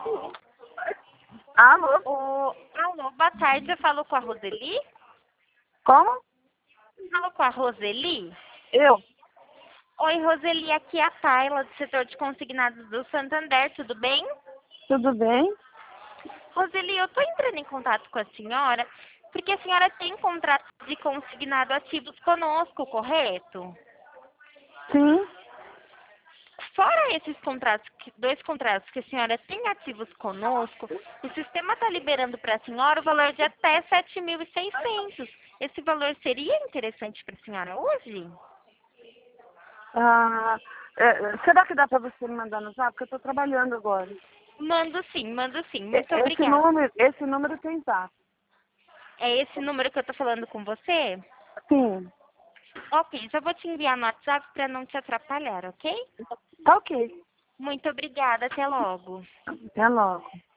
Alô? Alô, boa tarde, eu falo com a Roseli? Como? Falo com a Roseli? Eu? Oi, Roseli, aqui é a Tayla, do setor de consignados do Santander, tudo bem? Tudo bem? Roseli, eu estou entrando em contato com a senhora, porque a senhora tem contratos de consignado ativos conosco, correto? Sim. Fora esses contratos, dois contratos que a senhora tem ativos conosco, o sistema está liberando para a senhora o valor de até 7.600. Esse valor seria interessante para a senhora hoje? Ah, será que dá para você me mandar no zap? Porque eu estou trabalhando agora. Mando sim, mando sim. E- Muito Esse obrigada. número, esse número tem zap. É esse número que eu estou falando com você? Sim. Ok, já vou te enviar no WhatsApp para não te atrapalhar, ok? Tá ok. Muito obrigada, até logo. Até logo.